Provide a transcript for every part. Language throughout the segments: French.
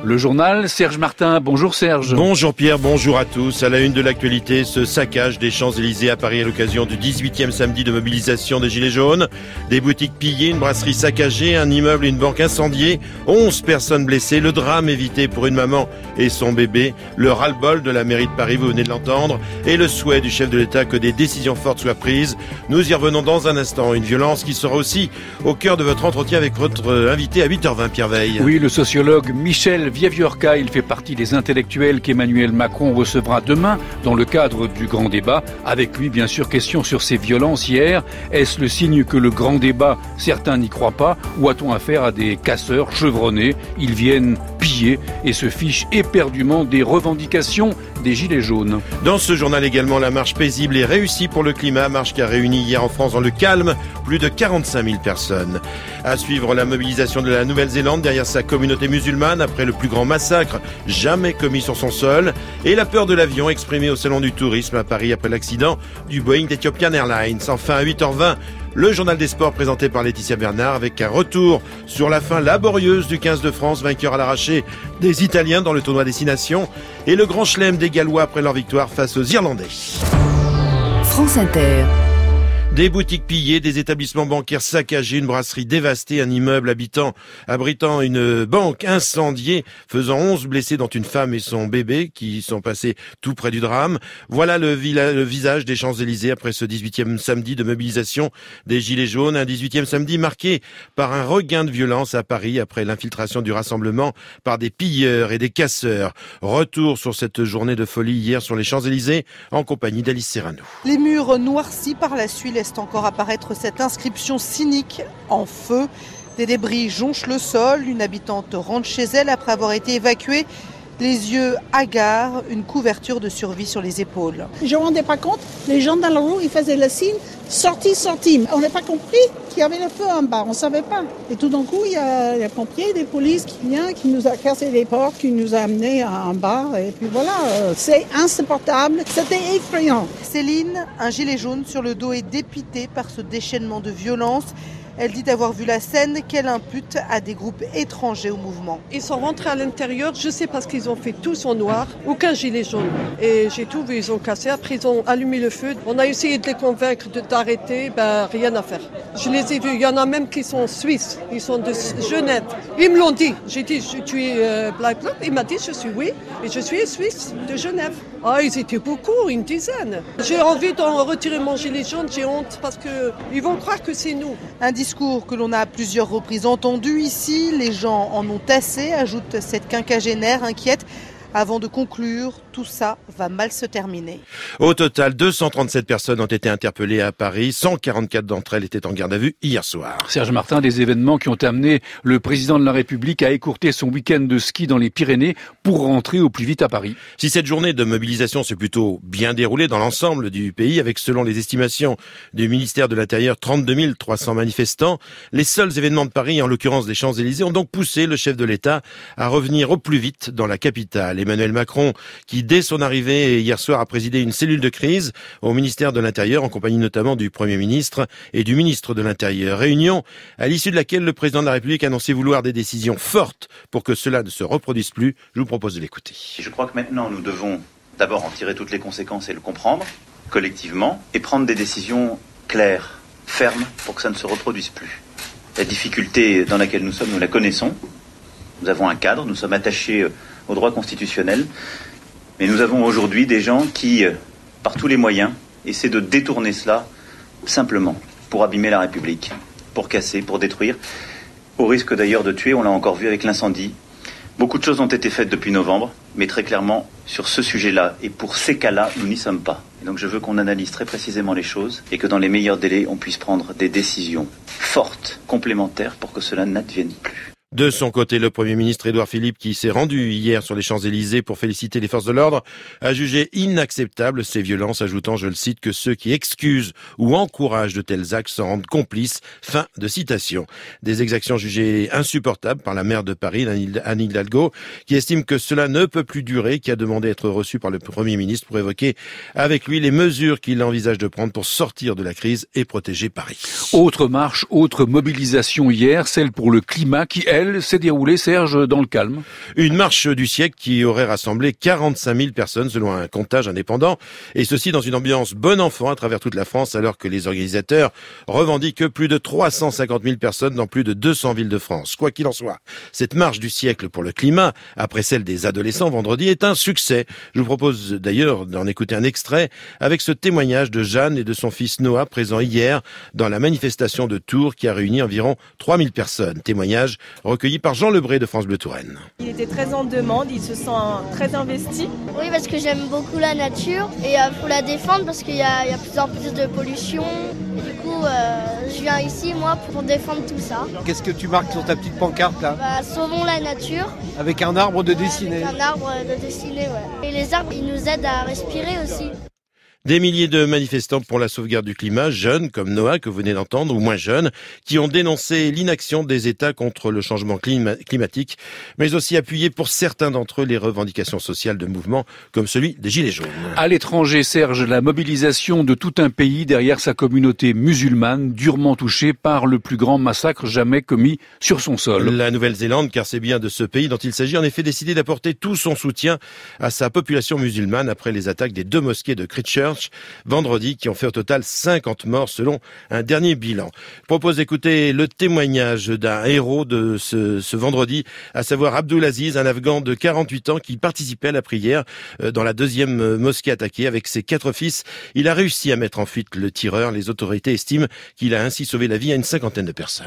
Le journal, Serge Martin. Bonjour Serge. Bonjour Pierre, bonjour à tous. À la une de l'actualité, ce saccage des Champs-Élysées à Paris à l'occasion du 18e samedi de mobilisation des Gilets jaunes. Des boutiques pillées, une brasserie saccagée, un immeuble et une banque incendiés. 11 personnes blessées, le drame évité pour une maman et son bébé. Le ras-le-bol de la mairie de Paris, vous venez de l'entendre. Et le souhait du chef de l'État que des décisions fortes soient prises. Nous y revenons dans un instant. Une violence qui sera aussi au cœur de votre entretien avec votre invité à 8h20, Pierre Veille. Oui, le sociologue Michel Viaviorca, il fait partie des intellectuels qu'Emmanuel Macron recevra demain dans le cadre du grand débat. Avec lui, bien sûr, question sur ces violences hier. Est-ce le signe que le grand débat, certains n'y croient pas, ou a-t-on affaire à des casseurs chevronnés? Ils viennent piller et se fichent éperdument des revendications des Gilets jaunes. Dans ce journal également, la marche paisible et réussie pour le climat, marche qui a réuni hier en France dans le calme plus de 45 000 personnes. À suivre la mobilisation de la Nouvelle-Zélande derrière sa communauté musulmane après le plus grand massacre jamais commis sur son sol et la peur de l'avion exprimée au Salon du Tourisme à Paris après l'accident du Boeing d'Ethiopian Airlines. Enfin à 8h20, le journal des sports présenté par Laetitia Bernard avec un retour sur la fin laborieuse du 15 de France, vainqueur à l'arraché des Italiens dans le tournoi Destination et le grand chelem des Gallois après leur victoire face aux Irlandais. France Inter. Des boutiques pillées, des établissements bancaires saccagés, une brasserie dévastée, un immeuble abritant une banque incendiée, faisant 11 blessés dont une femme et son bébé qui sont passés tout près du drame. Voilà le visage des Champs-Élysées après ce 18e samedi de mobilisation des Gilets jaunes. Un 18e samedi marqué par un regain de violence à Paris après l'infiltration du rassemblement par des pilleurs et des casseurs. Retour sur cette journée de folie hier sur les Champs-Élysées en compagnie d'Alice Serrano. Les murs noircis par la suie laisse encore apparaître cette inscription cynique en feu. Des débris jonchent le sol. Une habitante rentre chez elle après avoir été évacuée. Les yeux hagards, une couverture de survie sur les épaules. Je ne me rendais pas compte, les gens dans la rue, ils faisaient le signe « sortie, sortie ». On n'a pas compris qu'il y avait le feu en bas, on ne savait pas. Et tout d'un coup, il y a les pompiers, des polices qui viennent, qui nous a cassé les portes, qui nous a amenés en bas. Et puis voilà, c'est insupportable, c'était effrayant. Céline, un gilet jaune sur le dos, est dépitée par ce déchaînement de violence. Elle dit avoir vu la scène qu'elle impute à des groupes étrangers au mouvement. Ils sont rentrés à l'intérieur, je sais parce qu'ils ont fait tous en noir, aucun gilet jaune. Et j'ai tout vu, ils ont cassé, après ils ont allumé le feu. On a essayé de les convaincre d'arrêter, rien à faire. Je les ai vus, il y en a même qui sont suisses, ils sont de Genève. Ils me l'ont dit, j'ai dit tu es black. Il m'a dit je suis oui, et je suis suisse de Genève. Ah, ils étaient beaucoup, une dizaine. J'ai envie d'en retirer mon gilet jaune, j'ai honte parce qu'ils vont croire que c'est nous. Un discours que l'on a à plusieurs reprises entendu ici. Les gens en ont assez, ajoute cette quinquagénaire inquiète. Avant de conclure, tout ça va mal se terminer. Au total, 237 personnes ont été interpellées à Paris. 144 d'entre elles étaient en garde à vue hier soir. Serge Martin, des événements qui ont amené le président de la République à écourter son week-end de ski dans les Pyrénées pour rentrer au plus vite à Paris. Si cette journée de mobilisation s'est plutôt bien déroulée dans l'ensemble du pays, avec selon les estimations du ministère de l'Intérieur 32 300 manifestants, les seuls événements de Paris, en l'occurrence des Champs-Élysées, ont donc poussé le chef de l'État à revenir au plus vite dans la capitale. Emmanuel Macron, qui dès son arrivée hier soir a présidé une cellule de crise au ministère de l'Intérieur, en compagnie notamment du Premier ministre et du ministre de l'Intérieur. Réunion à l'issue de laquelle le président de la République a annoncé vouloir des décisions fortes pour que cela ne se reproduise plus. Je vous propose de l'écouter. Je crois que maintenant nous devons d'abord en tirer toutes les conséquences et le comprendre collectivement et prendre des décisions claires, fermes, pour que ça ne se reproduise plus. La difficulté dans laquelle nous sommes, nous la connaissons. Nous avons un cadre, nous sommes attachés au droit constitutionnel. Mais nous avons aujourd'hui des gens qui, par tous les moyens, essaient de détourner cela simplement pour abîmer la République, pour casser, pour détruire, au risque d'ailleurs de tuer, on l'a encore vu avec l'incendie. Beaucoup de choses ont été faites depuis novembre, mais très clairement, sur ce sujet-là et pour ces cas-là, nous n'y sommes pas. Et donc je veux qu'on analyse très précisément les choses et que dans les meilleurs délais, on puisse prendre des décisions fortes, complémentaires, pour que cela n'advienne plus. De son côté, le Premier ministre Édouard Philippe, qui s'est rendu hier sur les Champs-Élysées pour féliciter les forces de l'ordre, a jugé inacceptable ces violences, ajoutant, je le cite, que ceux qui excusent ou encouragent de tels actes s'en rendent complices. Fin de citation. Des exactions jugées insupportables par la maire de Paris, Anne Hidalgo, qui estime que cela ne peut plus durer, qui a demandé à être reçu par le Premier ministre pour évoquer avec lui les mesures qu'il envisage de prendre pour sortir de la crise et protéger Paris. Autre marche, autre mobilisation hier, celle pour le climat qui, elle, elle, s'est déroulée, Serge, dans le calme. Une marche du siècle qui aurait rassemblé 45 000 personnes selon un comptage indépendant, et ceci dans une ambiance bon enfant à travers toute la France, alors que les organisateurs revendiquent plus de 350 000 personnes dans plus de 200 villes de France. Quoi qu'il en soit, cette marche du siècle pour le climat, après celle des adolescents vendredi, est un succès. Je vous propose d'ailleurs d'en écouter un extrait avec ce témoignage de Jeanne et de son fils Noah, présents hier dans la manifestation de Tours qui a réuni environ 3000 personnes. Témoignage recueilli par Jean Lebré de France Bleu Touraine. Il était très en demande, il se sent très investi. Oui, parce que j'aime beaucoup la nature et faut la défendre parce qu'il y a de plus en plus de pollution. Et du coup, je viens ici, moi, pour défendre tout ça. Qu'est-ce que tu marques sur ta petite pancarte là ? Sauvons la nature. Avec un arbre de dessiner. Avec un arbre de dessiner, ouais. Et les arbres, ils nous aident à respirer aussi. Des milliers de manifestants pour la sauvegarde du climat, jeunes comme Noah que vous venez d'entendre, ou moins jeunes, qui ont dénoncé l'inaction des États contre le changement climatique, mais aussi appuyé pour certains d'entre eux les revendications sociales de mouvements comme celui des Gilets jaunes. À l'étranger, Serge, la mobilisation de tout un pays derrière sa communauté musulmane, durement touchée par le plus grand massacre jamais commis sur son sol. La Nouvelle-Zélande, car c'est bien de ce pays dont il s'agit, en effet décidé d'apporter tout son soutien à sa population musulmane après les attaques des 2 mosquées de Christchurch vendredi, qui ont fait au total 50 morts selon un dernier bilan. Je propose d'écouter le témoignage d'un héros de ce vendredi, à savoir Abdulaziz, un Afghan de 48 ans qui participait à la prière dans la 2e mosquée attaquée avec ses 4 fils. Il a réussi à mettre en fuite le tireur. Les autorités estiment qu'il a ainsi sauvé la vie à une 50aine de personnes.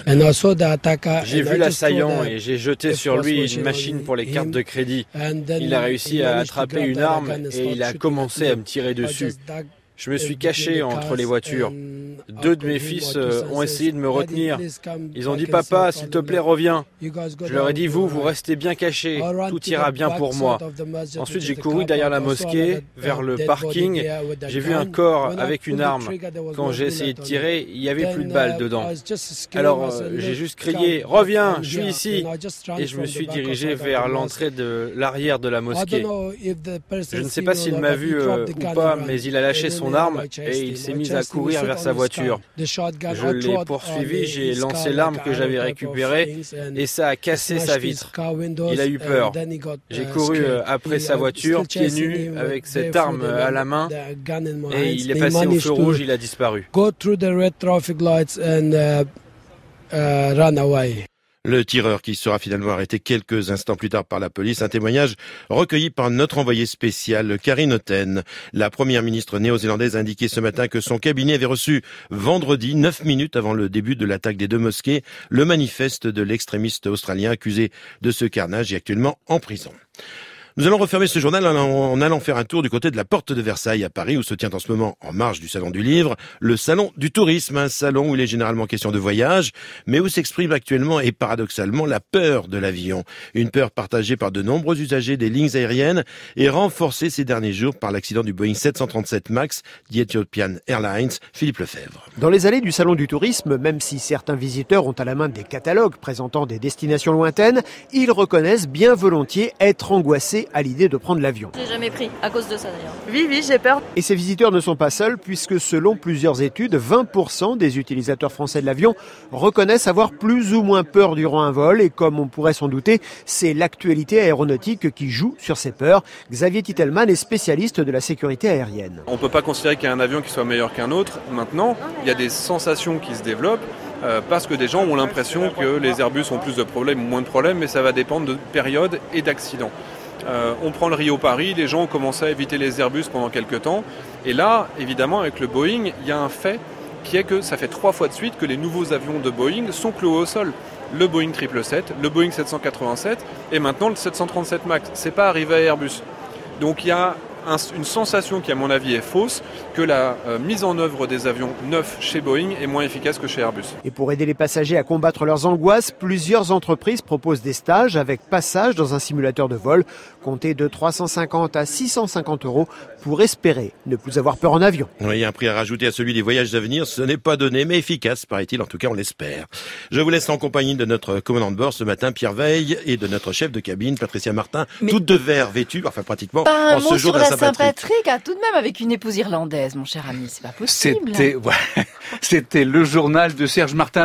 J'ai vu l'assaillant et j'ai jeté sur lui une machine pour les cartes de crédit. Il a réussi à attraper une arme et il a commencé à me tirer dessus. Je me suis caché entre les voitures. 2 de mes fils ont essayé de me retenir. Ils ont dit « Papa, s'il te plaît, reviens ». Je leur ai dit « Vous restez bien cachés, tout ira bien pour moi ». Ensuite, j'ai couru derrière la mosquée, vers le parking. J'ai vu un corps avec une arme. Quand j'ai essayé de tirer, il n'y avait plus de balles dedans. Alors, j'ai juste crié « Reviens, je suis ici !» Et je me suis dirigé vers l'entrée de l'arrière de la mosquée. Je ne sais pas s'il m'a vu ou pas, mais il a lâché son arme et il s'est mis à courir vers sa voiture. Je l'ai poursuivi, j'ai lancé l'arme que j'avais récupérée et ça a cassé sa vitre. Il a eu peur. J'ai couru après sa voiture, pieds nus, avec cette arme à la main et il est passé au feu rouge, il a disparu. Le tireur qui sera finalement arrêté quelques instants plus tard par la police. Un témoignage recueilli par notre envoyé spécial, Karine Otten. La première ministre néo-zélandaise a indiqué ce matin que son cabinet avait reçu vendredi, 9 minutes avant le début de l'attaque des 2 mosquées, le manifeste de l'extrémiste australien accusé de ce carnage et actuellement en prison. Nous allons refermer ce journal en allant faire un tour du côté de la Porte de Versailles à Paris, où se tient en ce moment, en marge du Salon du Livre, le Salon du Tourisme, un salon où il est généralement question de voyage, mais où s'exprime actuellement et paradoxalement la peur de l'avion. Une peur partagée par de nombreux usagers des lignes aériennes et renforcée ces derniers jours par l'accident du Boeing 737 MAX d'Ethiopian Airlines. Philippe Lefebvre. Dans les allées du Salon du Tourisme, même si certains visiteurs ont à la main des catalogues présentant des destinations lointaines, ils reconnaissent bien volontiers être angoissés à l'idée de prendre l'avion. J'ai jamais pris, à cause de ça d'ailleurs. Oui, j'ai peur. Et ces visiteurs ne sont pas seuls, puisque selon plusieurs études, 20% des utilisateurs français de l'avion reconnaissent avoir plus ou moins peur durant un vol. Et comme on pourrait s'en douter, c'est l'actualité aéronautique qui joue sur ces peurs. Xavier Titelman est spécialiste de la sécurité aérienne. On ne peut pas considérer qu'il y a un avion qui soit meilleur qu'un autre. Maintenant, il y a des sensations qui se développent. Parce que des gens ont l'impression que les Airbus ont plus de problèmes ou moins de problèmes, mais ça va dépendre de périodes et d'accidents. On prend le Rio-Paris, les gens ont commencé à éviter les Airbus pendant quelques temps. Et là, évidemment, avec le Boeing, il y a un fait qui est que ça fait 3 fois de suite que les nouveaux avions de Boeing sont cloués au sol. Le Boeing 777, le Boeing 787 et maintenant le 737 MAX. C'est pas arrivé à Airbus. Donc il y a une sensation qui, à mon avis, est fausse, que la mise en œuvre des avions neufs chez Boeing est moins efficace que chez Airbus. Et pour aider les passagers à combattre leurs angoisses, plusieurs entreprises proposent des stages avec passage dans un simulateur de vol, comptés de 350 à 650 € pour espérer ne plus avoir peur en avion. Oui, un prix à rajouter à celui des voyages à venir, ce n'est pas donné, mais efficace, paraît-il, en tout cas on l'espère. Je vous laisse en compagnie de notre commandant de bord ce matin, Pierre Veille, et de notre chef de cabine, Patricia Martin, toutes de vert vêtues, enfin pratiquement, en ce jour de la Saint-Patrick, tout de même avec une épouse irlandaise, mon cher ami, c'est pas possible. C'était le journal de Serge Martin.